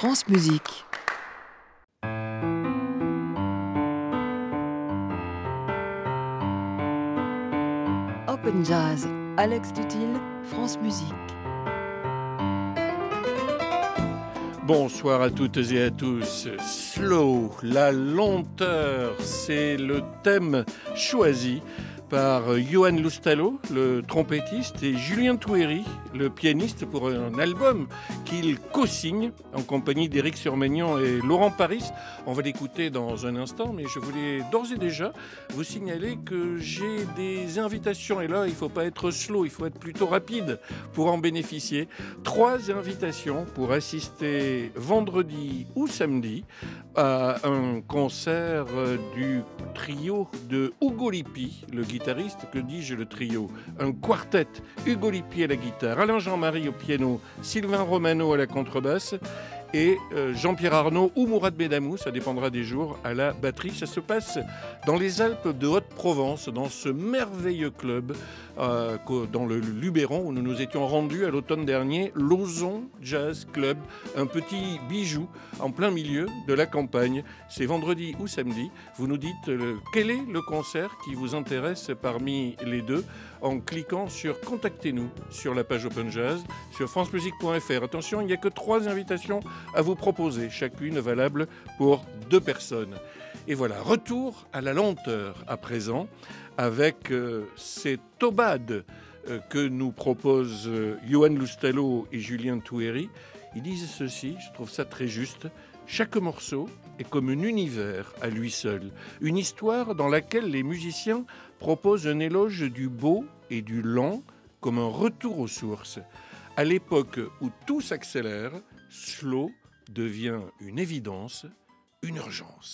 France Musique. Open Jazz, Alex Tutil, France Musique. Bonsoir à toutes et à tous. Slow, la lenteur, c'est le thème choisi par Johan Loustalot, le trompettiste, et Julien Touéry, le pianiste, pour un album qu'il co-signe en compagnie d'Éric Surmagnan et Laurent Paris. On va l'écouter dans un instant, mais je voulais d'ores et déjà vous signaler que j'ai des invitations. Et là, il ne faut pas être slow, il faut être plutôt rapide pour en bénéficier. 3 invitations pour assister vendredi ou samedi à un concert du trio de Ugo Lippi, le guitariste, que dis-je le trio, un quartet, Ugo Lippi à la guitare, Alain Jean-Marie au piano, Sylvain Romano à la contrebasse et Jean-Pierre Arnaud ou Mourad Bedamou, ça dépendra des jours, à la batterie. Ça se passe dans les Alpes de Haute-Provence, dans ce merveilleux club, dans le Luberon, où nous nous étions rendus à l'automne dernier, l'Ozon Jazz Club, un petit bijou en plein milieu de la campagne. C'est vendredi ou samedi. Vous nous dites quel est le concert qui vous intéresse parmi les deux en cliquant sur « Contactez-nous » sur la page Open Jazz, sur francemusique.fr. Attention, il n'y a que 3 invitations à vous proposer, chacune valable pour 2 personnes. Et voilà, retour à la lenteur à présent, avec ces taubades que nous proposent Johan Loustalot et Julien Touéry. Ils disent ceci, je trouve ça très juste: chaque morceau est comme un univers à lui seul, une histoire dans laquelle les musiciens proposent un éloge du beau et du lent comme un retour aux sources. À l'époque où tout s'accélère, slow devient une évidence, une urgence.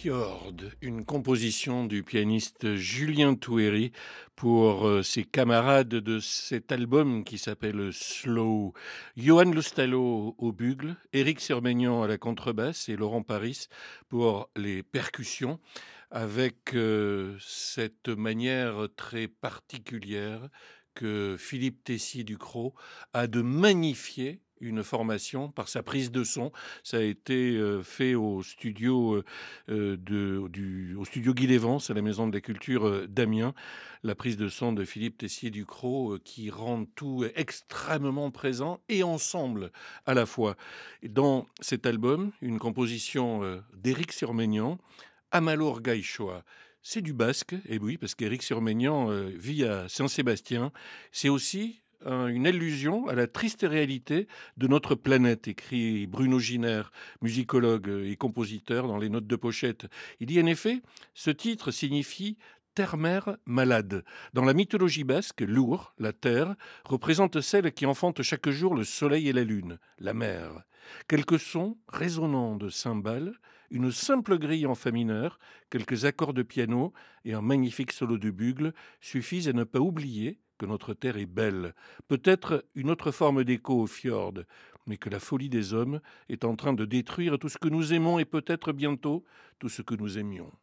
Fjord, une composition du pianiste Julien Touéry pour ses camarades de cet album qui s'appelle Slow. Johan Lustalo au bugle, Éric Sirmegnan à la contrebasse et Laurent Paris pour les percussions, avec cette manière très particulière que Philippe Tessier-Ducrot a de magnifier une formation par sa prise de son. Ça a été fait au studio, au studio Guy Lévence, à la Maison de la Culture d'Amiens. La prise de son de Philippe Tessier-Ducrot qui rend tout extrêmement présent et ensemble à la fois. Et dans cet album, une composition d'Éric Sirmegnan, Amalur Gaichoa. C'est du basque, et oui, parce qu'Éric Sirmegnan vit à Saint-Sébastien. C'est aussi une allusion à la triste réalité de notre planète, écrit Bruno Giner, musicologue et compositeur dans les notes de pochette. Il dit en effet, ce titre signifie terre-mère malade. Dans la mythologie basque, Lour, la terre, représente celle qui enfante chaque jour le soleil et la lune, la mer. Quelques sons résonnants de cymbales, une simple grille en fa mineur, quelques accords de piano et un magnifique solo de bugle suffisent à ne pas oublier que notre terre est belle, peut-être une autre forme d'écho au fjord, mais que la folie des hommes est en train de détruire tout ce que nous aimons et peut-être bientôt tout ce que nous aimions.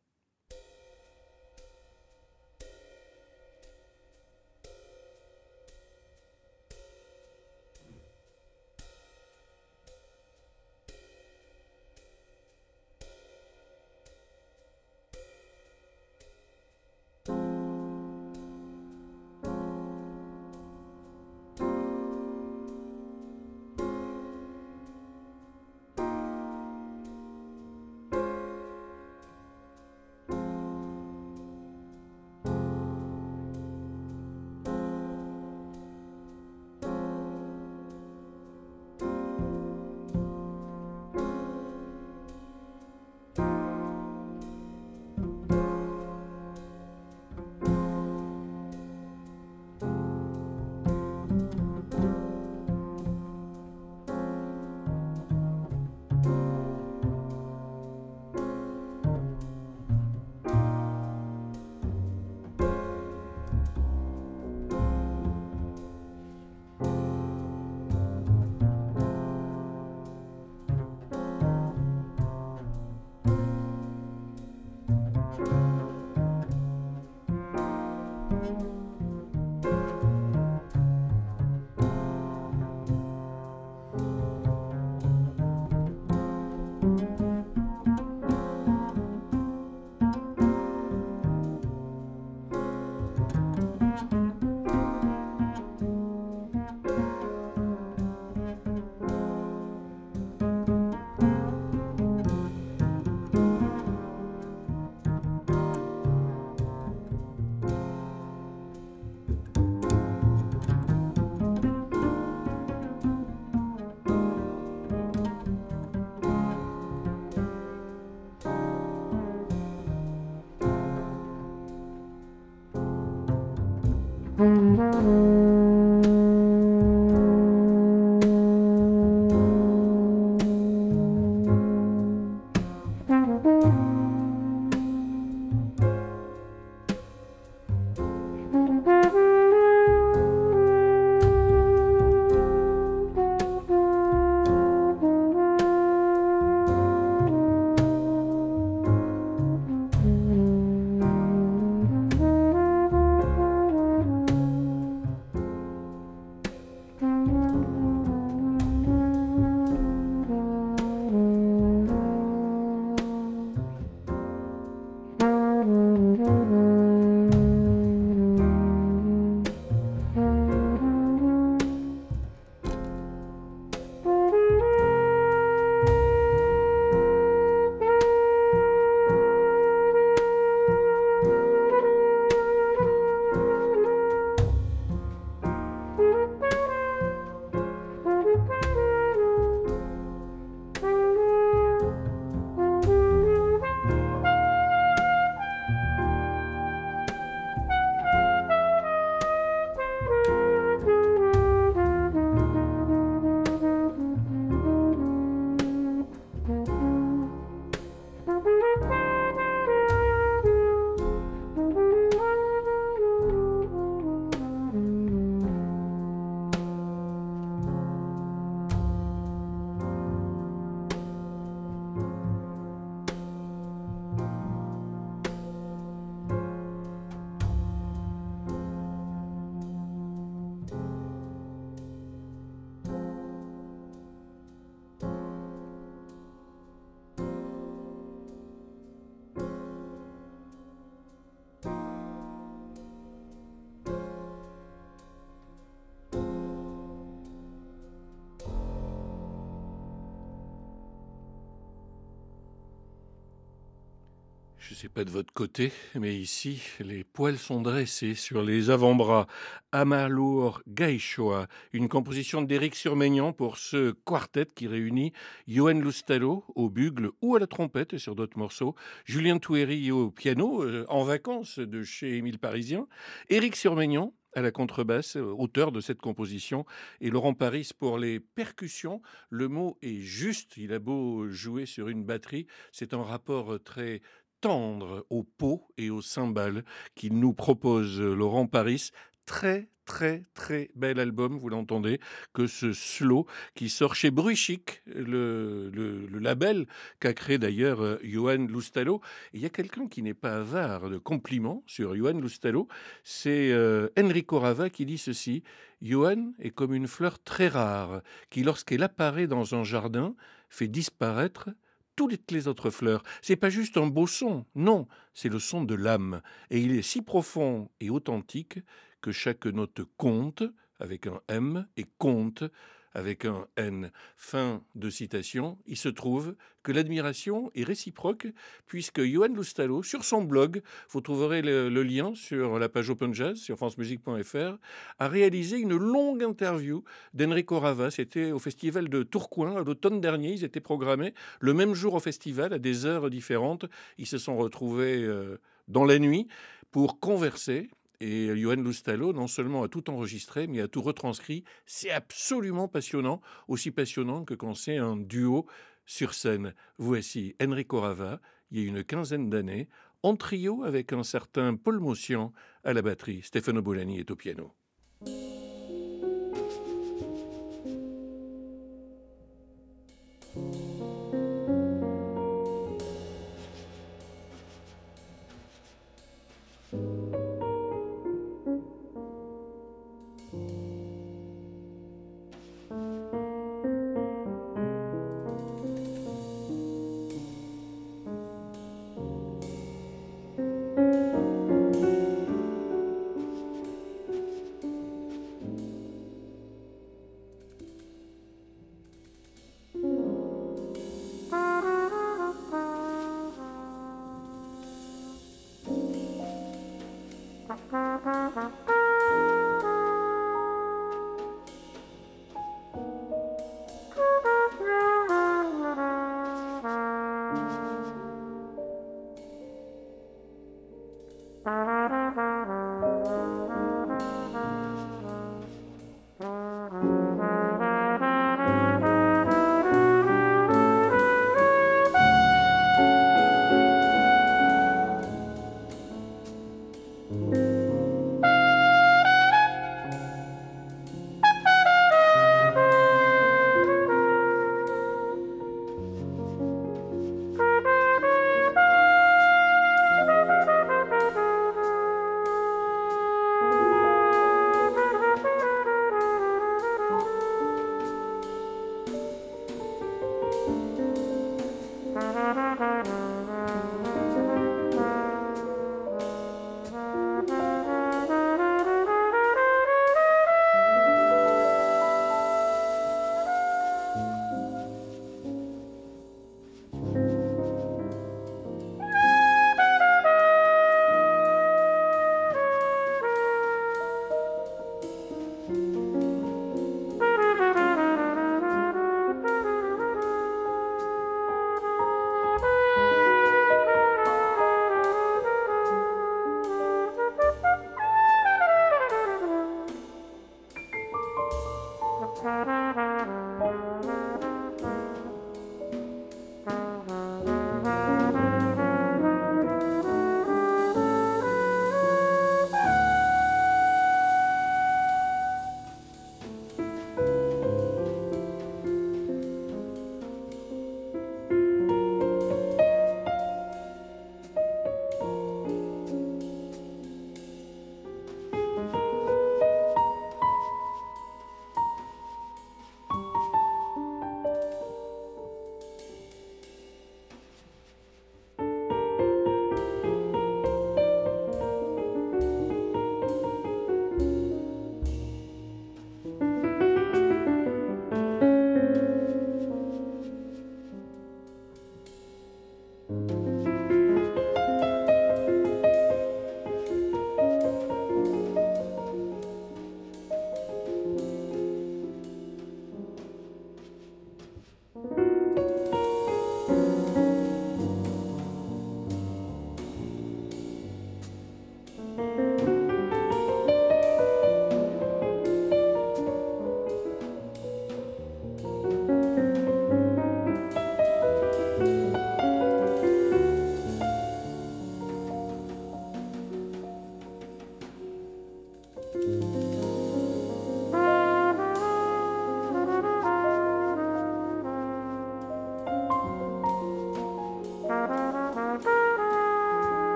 Je ne sais pas de votre côté, mais ici, les poils sont dressés sur les avant-bras. Amalur Gaishoa, une composition d'Éric Surmaignan pour ce quartet qui réunit Johan Loustalot au bugle ou à la trompette sur d'autres morceaux, Julien Touéry au piano, en vacances de chez Émile Parisien, Éric Surmaignan à la contrebasse, auteur de cette composition, et Laurent Paris pour les percussions. Le mot est juste, il a beau jouer sur une batterie, c'est un rapport très tendre au pot et aux cymbales qu'il nous propose Laurent Paris. Très, très, très bel album, vous l'entendez, que ce slow qui sort chez Bruit Chic, le label qu'a créé d'ailleurs Johan Loustalot. Et il y a quelqu'un qui n'est pas avare de compliments sur Johan Loustalot, c'est Enrico Rava qui dit ceci: Johan est comme une fleur très rare qui, lorsqu'elle apparaît dans un jardin, fait disparaître toutes les autres fleurs. C'est pas juste un beau son, non, c'est le son de l'âme. Et il est si profond et authentique que chaque note compte avec un M et compte avec un N. Fin de citation. Il se trouve que l'admiration est réciproque puisque Johan Loustalot, sur son blog, vous trouverez le lien sur la page Open Jazz sur francemusique.fr, a réalisé une longue interview d'Enrico Rava. C'était au festival de Tourcoing à l'automne dernier. Ils étaient programmés le même jour au festival à des heures différentes. Ils se sont retrouvés dans la nuit pour converser. Et Johan Loustalot, non seulement a tout enregistré, mais a tout retranscrit. C'est absolument passionnant, aussi passionnant que quand c'est un duo sur scène. Voici Enrico Rava, il y a une quinzaine d'années, en trio avec un certain Paul Motian à la batterie. Stefano Bolani est au piano.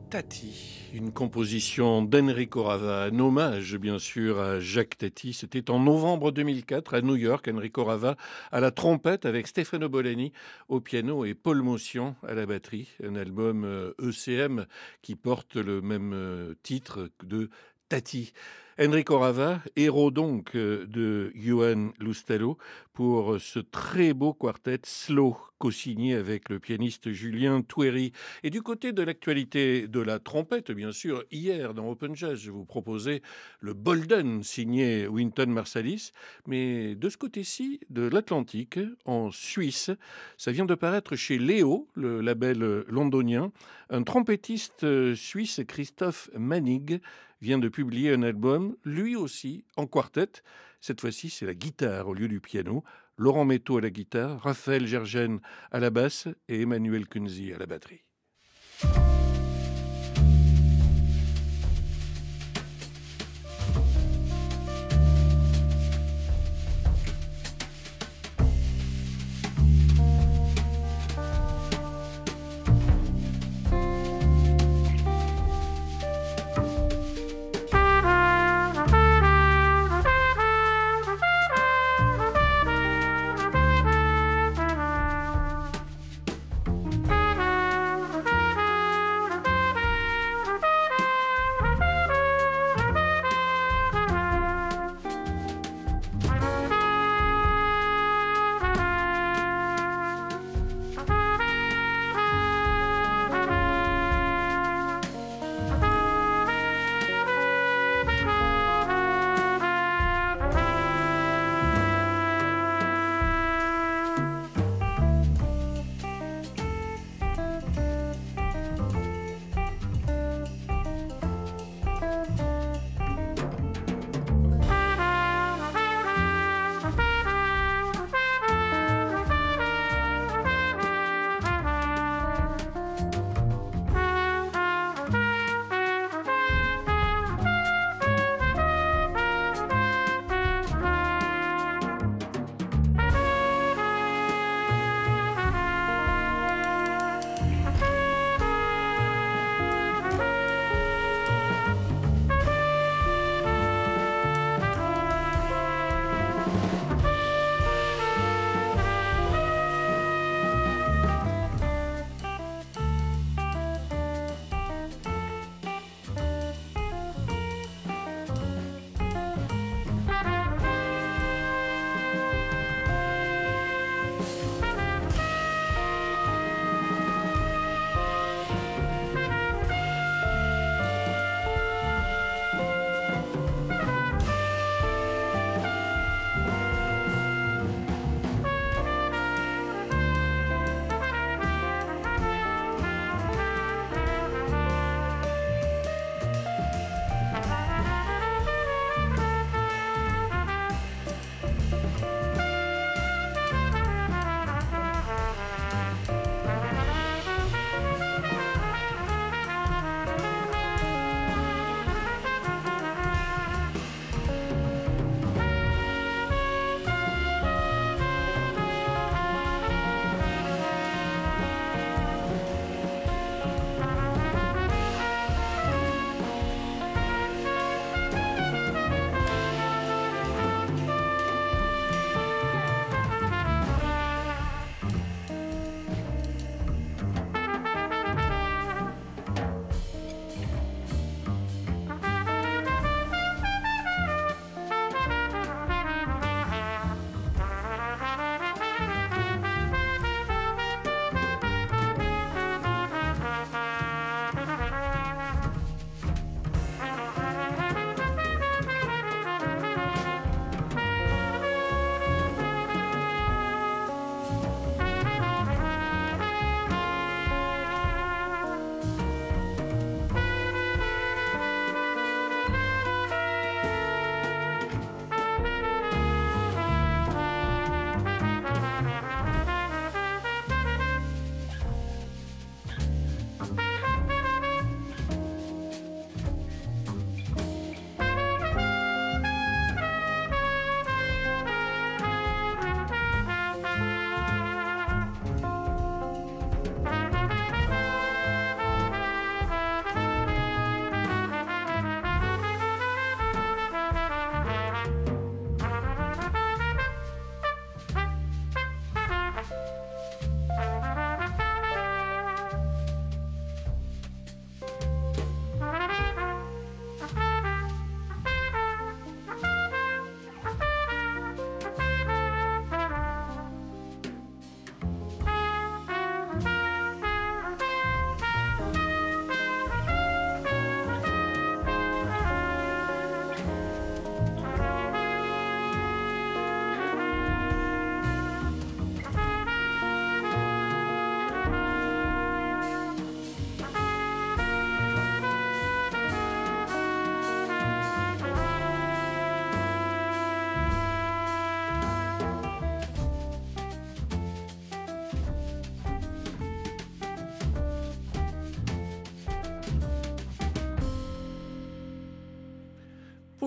Tati, une composition d'Enrico Rava, un hommage bien sûr à Jacques Tati. C'était en novembre 2004 à New York, Enrico Rava à la trompette avec Stefano Bolani au piano et Paul Motian à la batterie. Un album ECM qui porte le même titre de Tati. Enrico Rava, héros donc de Johan Lustallo pour ce très beau quartet slow co-signé avec le pianiste Julien Touéry. Et du côté de l'actualité de la trompette, bien sûr, hier dans Open Jazz, je vous proposais le Bolden signé Wynton Marsalis. Mais de ce côté-ci de l'Atlantique, en Suisse, ça vient de paraître chez Léo, le label londonien. Un trompettiste suisse, Christophe Manig, vient de publier un album, lui aussi, en quartet. Cette fois-ci, c'est la guitare au lieu du piano. Laurent Métaux à la guitare, Raphaël Gergen à la basse et Emmanuel Kunzi à la batterie.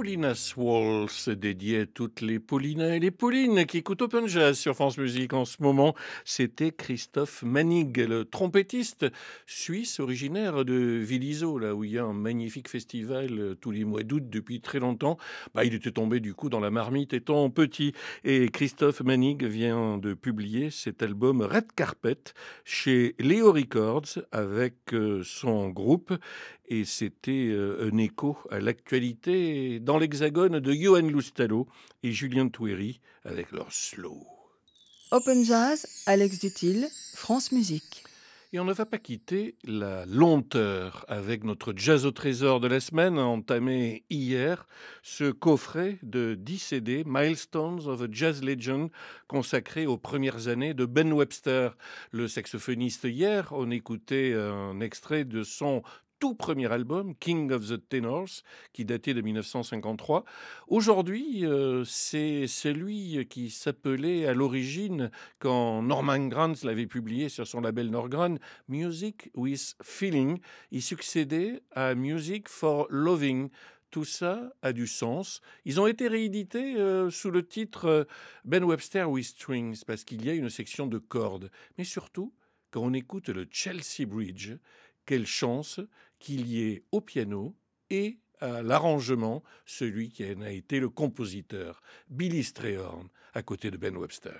Paulina's Waltz, dédié à toutes les Paulinas et les Paulines qui écoutent Open Jazz sur France Musique en ce moment. C'était Christophe Manig, le trompettiste suisse originaire de Villiso, là où il y a un magnifique festival tous les mois d'août depuis très longtemps. Il était tombé du coup dans la marmite étant petit. Et Christophe Manig vient de publier cet album Red Carpet chez Leo Records avec son groupe. Et c'était un écho à l'actualité dans l'Hexagone de Johan Loustalot et Julien Touéry avec leur slow. Open Jazz, Alex Dutil, France Musique. Et on ne va pas quitter la lenteur avec notre jazz au trésor de la semaine, entamé hier, ce coffret de 10 CD, Milestones of a Jazz Legend, consacré aux premières années de Ben Webster, le saxophoniste. Hier, on écoutait un extrait de son tout premier album, King of the Tenors, qui datait de 1953. Aujourd'hui, c'est celui qui s'appelait à l'origine, quand Norman Granz l'avait publié sur son label Norgran, Music with Feeling. Il succédait à Music for Loving. Tout ça a du sens. Ils ont été réédités sous le titre Ben Webster with Strings, parce qu'il y a une section de cordes. Mais surtout, quand on écoute le Chelsea Bridge, quelle chance qu'il y ait au piano et à l'arrangement celui qui en a été le compositeur, Billy Strayhorn, à côté de Ben Webster.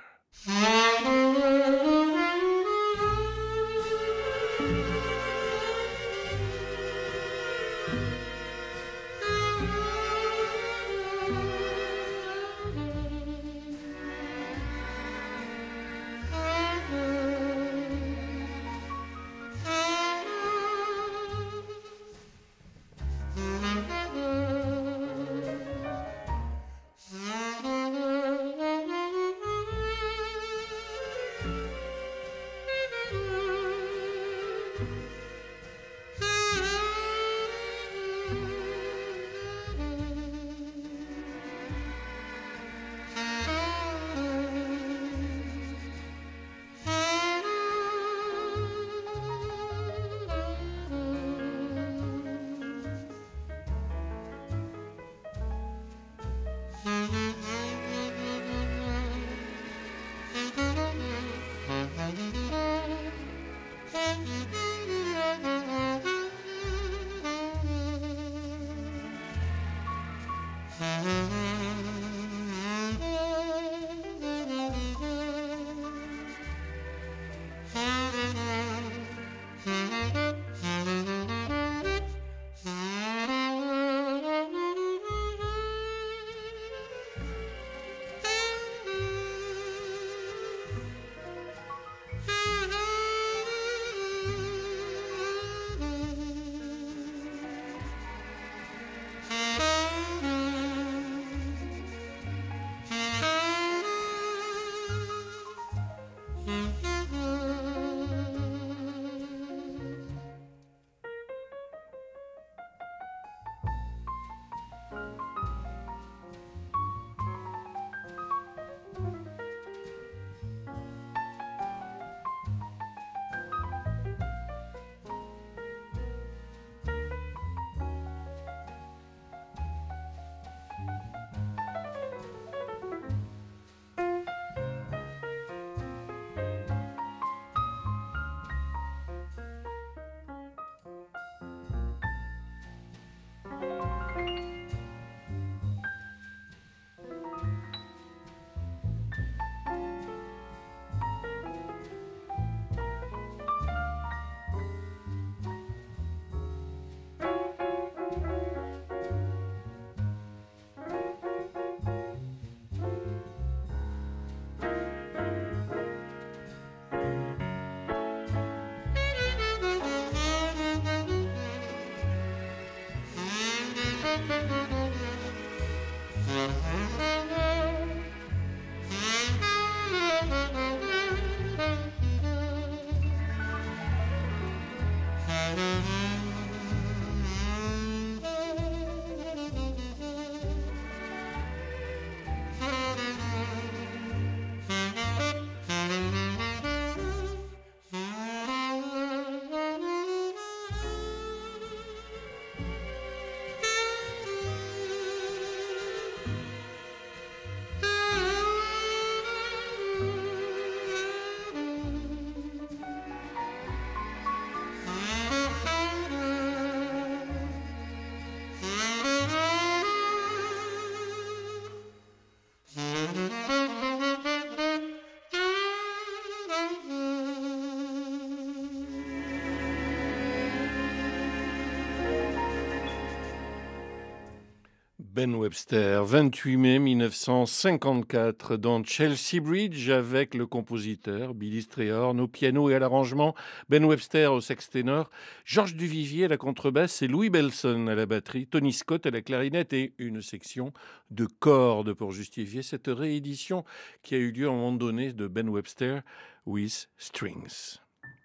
Ben Webster, 28 mai 1954, dans Chelsea Bridge, avec le compositeur Billy Strayhorn au piano et à l'arrangement, Ben Webster au sax ténor, Georges Duvivier à la contrebasse et Louis Belson à la batterie, Tony Scott à la clarinette et une section de cordes pour justifier cette réédition qui a eu lieu à un moment donné de Ben Webster with Strings.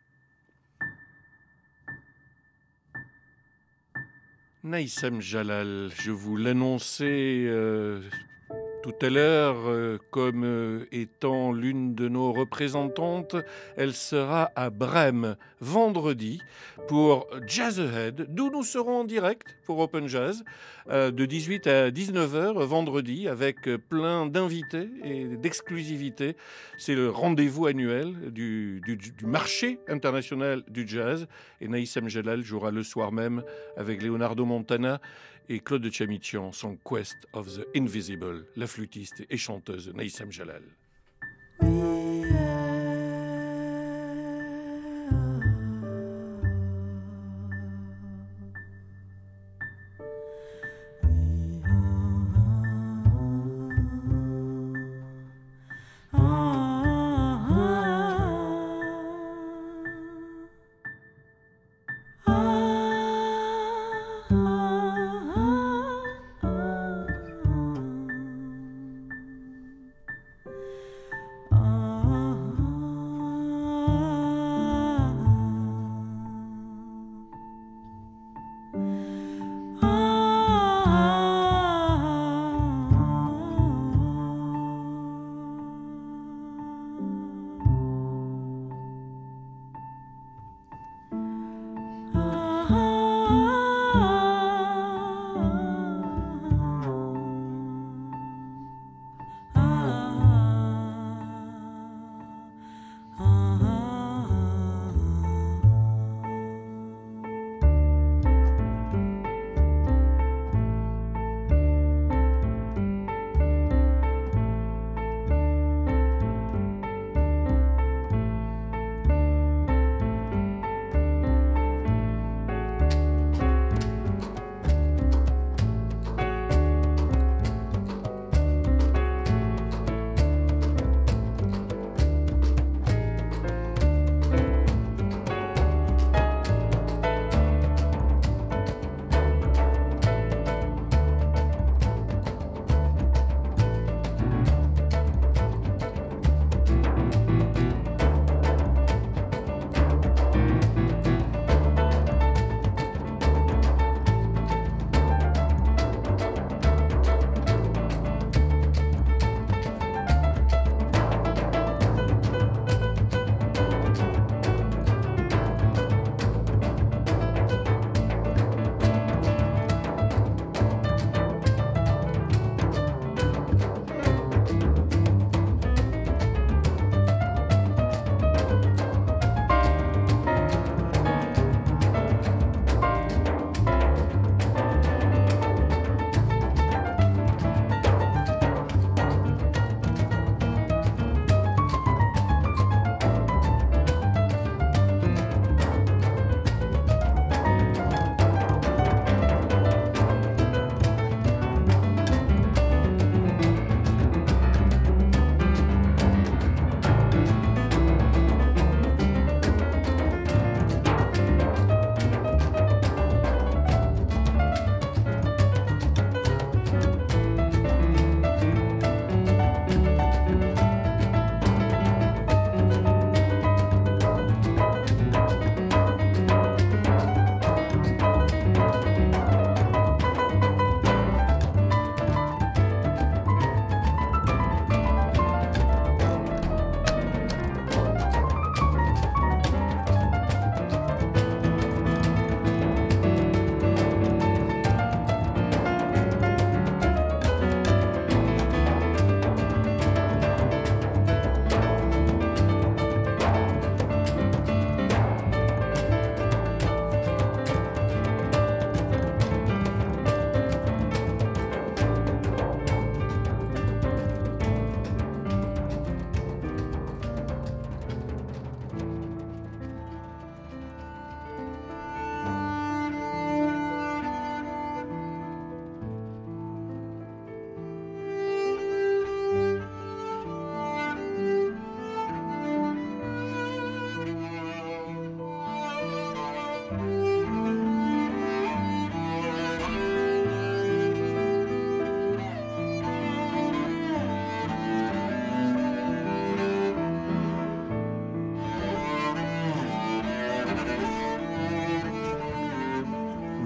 Naïsem Jalal, je vous l'annonçais tout à l'heure comme étant l'une de nos représentantes. Elle sera à Brême vendredi pour Jazz Ahead, d'où nous serons en direct pour Open Jazz de 18 à 19 heures vendredi avec plein d'invités et d'exclusivités. C'est le rendez-vous annuel du marché international du jazz et Naïsem Jalal jouera le soir même avec Leonardo Montana et Claude Chamichian, son Quest of the Invisible, la flûtiste et chanteuse Naïsem Jalal.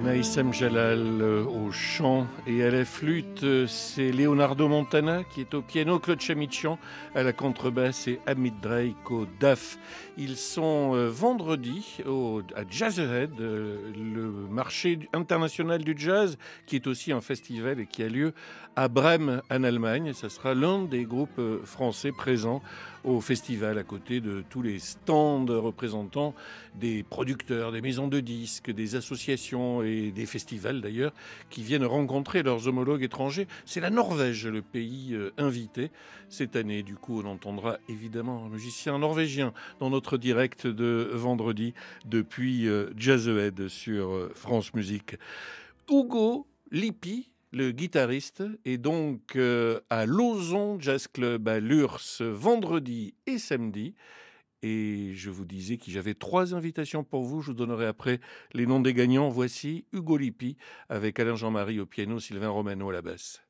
Naïsem Jalal au chant et à la flûte, c'est Leonardo Montana qui est au piano, Claude Chamichian à la contrebasse et Amit Drake au DAF. Ils sont vendredi à Jazz Ahead, le marché international du jazz qui est aussi un festival et qui a lieu à Brême en Allemagne. Ça sera l'un des groupes français présents au festival à côté de tous les stands représentants des producteurs, des maisons de disques, des associations et des festivals d'ailleurs qui viennent rencontrer leurs homologues étrangers. C'est la Norvège le pays invité cette année. Du coup, on entendra évidemment un musicien norvégien dans notre direct de vendredi depuis Jazzhead sur France Musique. Hugo Lippi, le guitariste, est donc à Lauzon Jazz Club à Lurs vendredi et samedi. Et je vous disais que j'avais 3 invitations pour vous. Je vous donnerai après les noms des gagnants. Voici Hugo Lippi avec Alain Jean-Marie au piano, Sylvain Romano à la basse.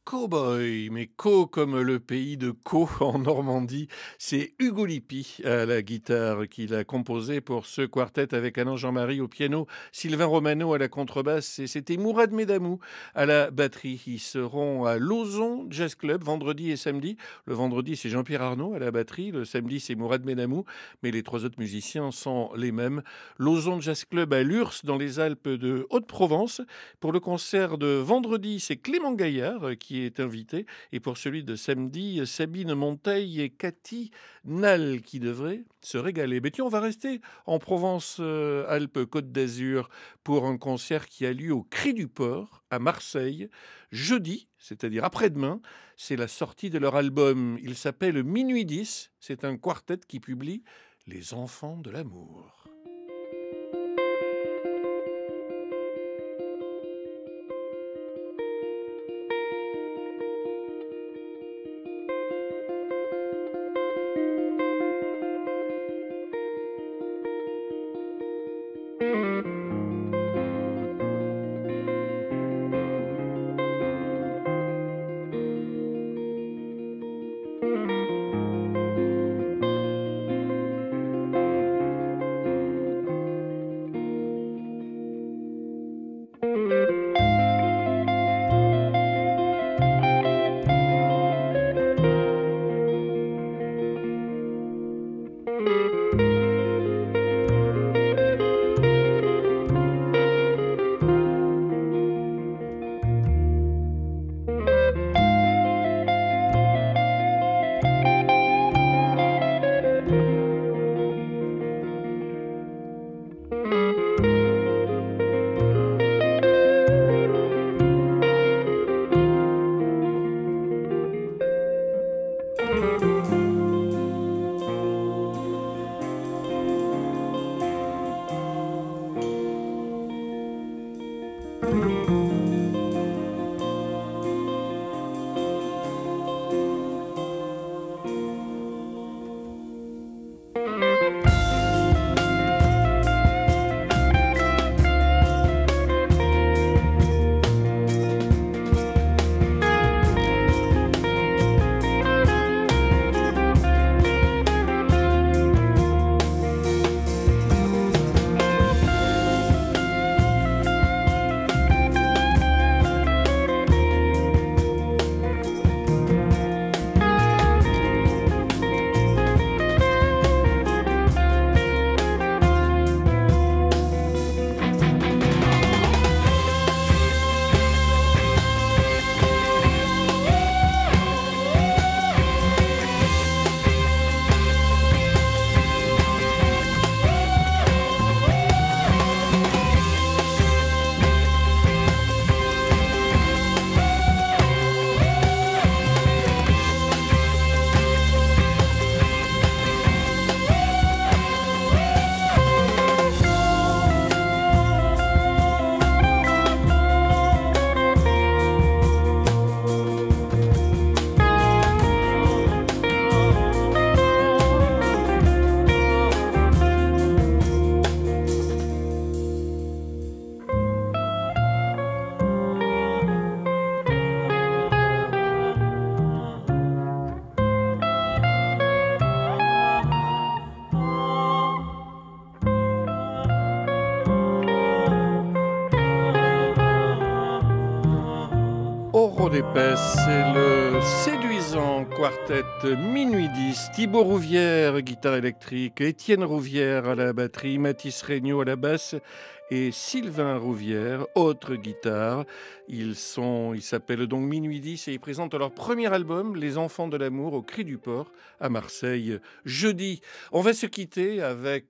Cowboy, mais Co comme le pays de Caux en Normandie, c'est Hugo Lippi à la guitare qu'il a composé pour ce quartet avec Alain Jean-Marie au piano, Sylvain Romano à la contrebasse et c'était Mourad Medamou à la batterie. Ils seront à Lauzon Jazz Club vendredi et samedi. Le vendredi, c'est Jean-Pierre Arnaud à la batterie, le samedi, c'est Mourad Medamou, mais les trois autres musiciens sont les mêmes. Lauzon Jazz Club à Lurs dans les Alpes de Haute-Provence. Pour le concert de vendredi, c'est Clément Gaillard qui est invité. Et pour celui de samedi, Sabine Monteil et Cathy Nall qui devraient se régaler. Mais tiens, on va rester en Provence-Alpes-Côte d'Azur pour un concert qui a lieu au Cri du Port à Marseille jeudi, c'est-à-dire après-demain. C'est la sortie de leur album. Il s'appelle Minuit 10. C'est un quartet qui publie Les Enfants de l'amour. Oro d'épaisse, c'est le séduisant quartet Minuit 10. Thibaut Rouvière, guitare électrique, Étienne Rouvière à la batterie, Mathis Regnault à la basse et Sylvain Rouvière, autre guitare. Ils s'appellent donc Minuit 10 et ils présentent leur premier album, Les Enfants de l'amour, au Cri du Port, à Marseille, jeudi. On va se quitter avec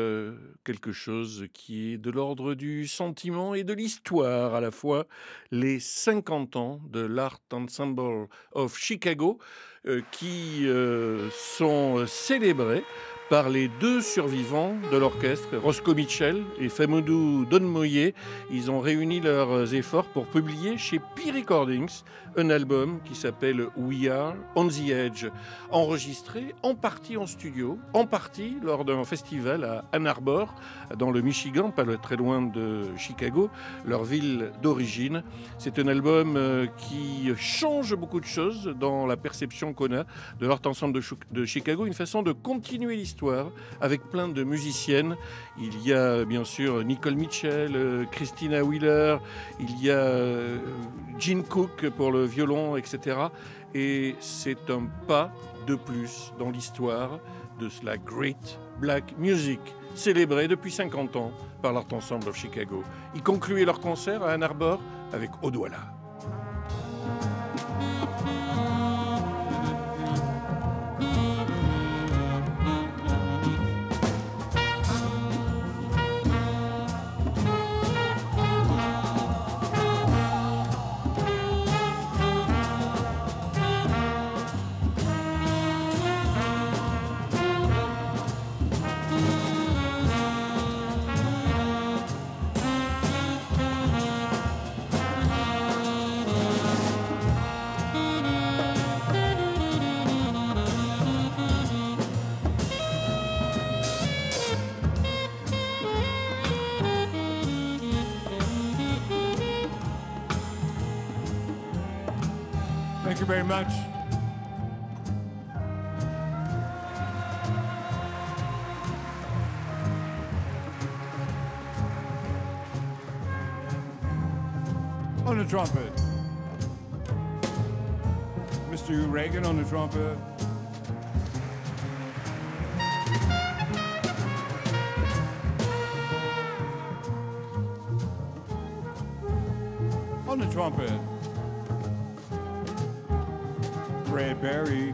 quelque chose qui est de l'ordre du sentiment et de l'histoire à la fois. Les 50 ans de l'Art Ensemble of Chicago qui sont célébrés par les deux survivants de l'orchestre, Roscoe Mitchell et Famodou Donmoye. Ils ont réuni leurs efforts pour publier chez Pi Recordings un album qui s'appelle We Are on the Edge, enregistré en partie en studio, en partie lors d'un festival à Ann Arbor, dans le Michigan, pas très loin de Chicago, leur ville d'origine. C'est un album qui change beaucoup de choses dans la perception qu'on a de l'Art Ensemble de Chicago, une façon de continuer l'histoire avec plein de musiciennes. Il y a bien sûr Nicole Mitchell, Christina Wheeler, il y a Gene Cook pour le violon, etc. Et c'est un pas de plus dans l'histoire de la Great Black Music, célébrée depuis 50 ans par l'Art Ensemble of Chicago. Ils concluaient leur concert à Ann Arbor avec Odwalla. Thank you very much. On the trumpet, Mr. Hugh Reagan on the trumpet. On the trumpet, Fred Berry.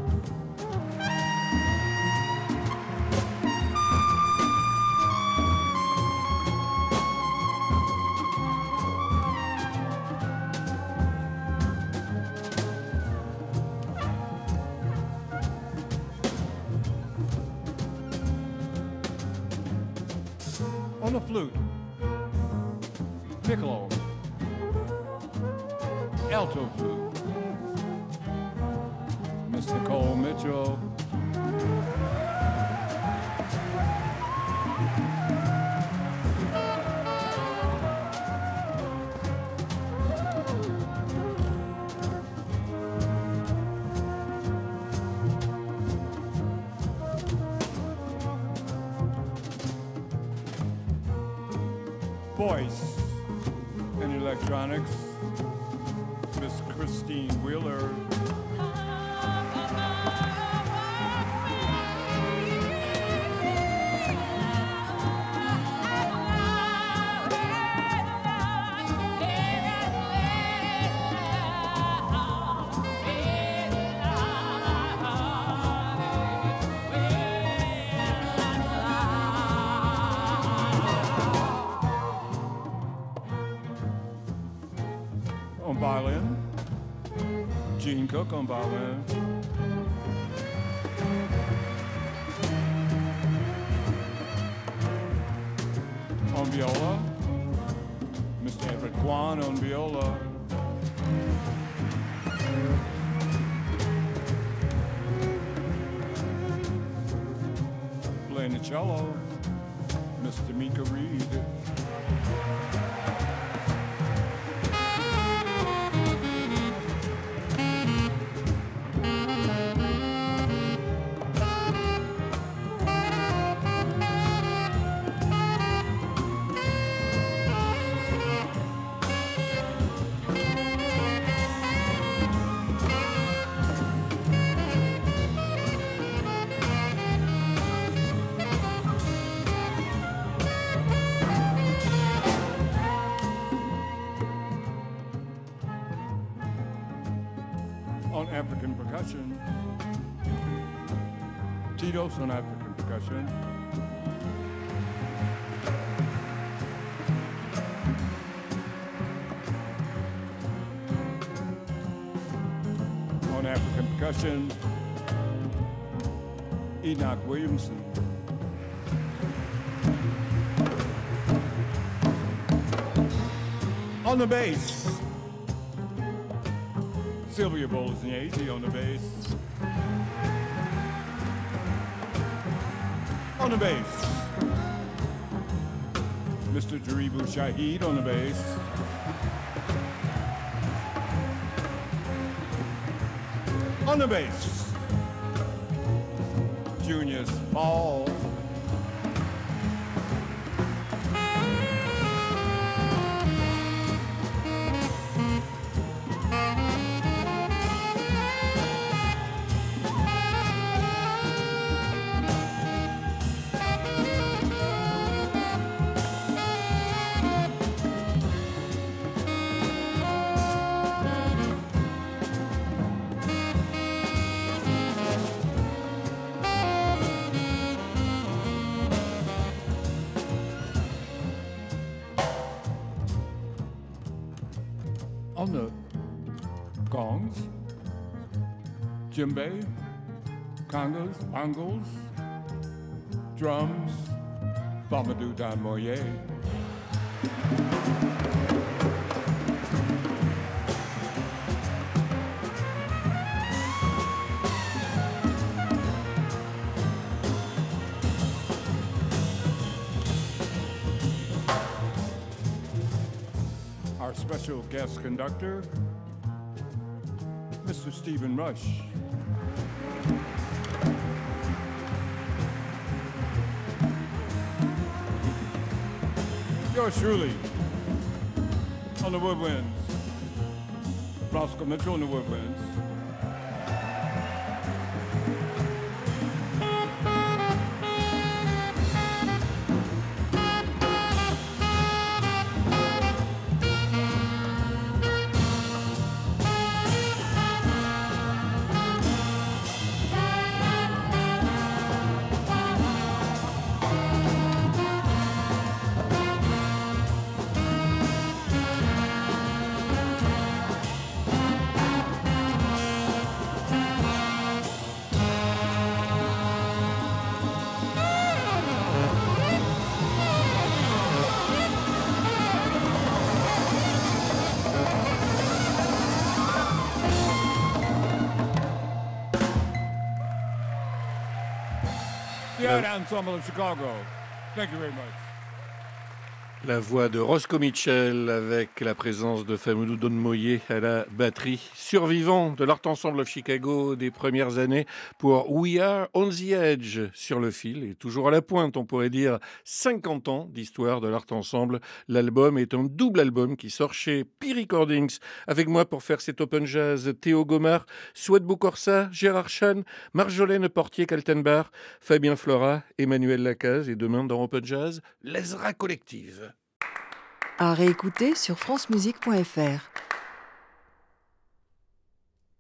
On the flute, piccolo, alto flute, Mr. Cole Mitchell. Voice and electronics, Miss Christine Wheeler. On violin, Gene Cook on violin. On viola, Mr. Everett Kwan on viola. Playing the cello, Mr. Mika Reed. On African percussion, Tito's on African percussion. On African percussion, Enoch Williamson. On the bass, Sylvia Bolsniazi on the bass. On the bass, Mr. Jaribu Shahid on the bass. On the bass, Junius Paul. On the gongs, djembe, congas, bongos, drums, Mamadou Don Moyer. Our special guest conductor, Mr. Stephen Rush. Yours truly, on the woodwinds, Roscoe Mitchell on the woodwinds. The Art Ensemble of Chicago. Thank you very much. La voix de Roscoe Mitchell avec la présence de Mamadou Don Moyer à la batterie. Survivant de l'Art Ensemble of Chicago des premières années pour We Are on the Edge sur le fil et toujours à la pointe, on pourrait dire 50 ans d'histoire de l'Art Ensemble. L'album est un double album qui sort chez Pi Recordings. Avec moi pour faire cet Open Jazz, Théo Gomard, Souad Boukorsa, Gérard Chan, Marjolaine Portier-Kaltenbach, Fabien Flora, Emmanuel Lacaze et demain dans Open Jazz, l'Ezra Collective. À réécouter sur francemusique.fr.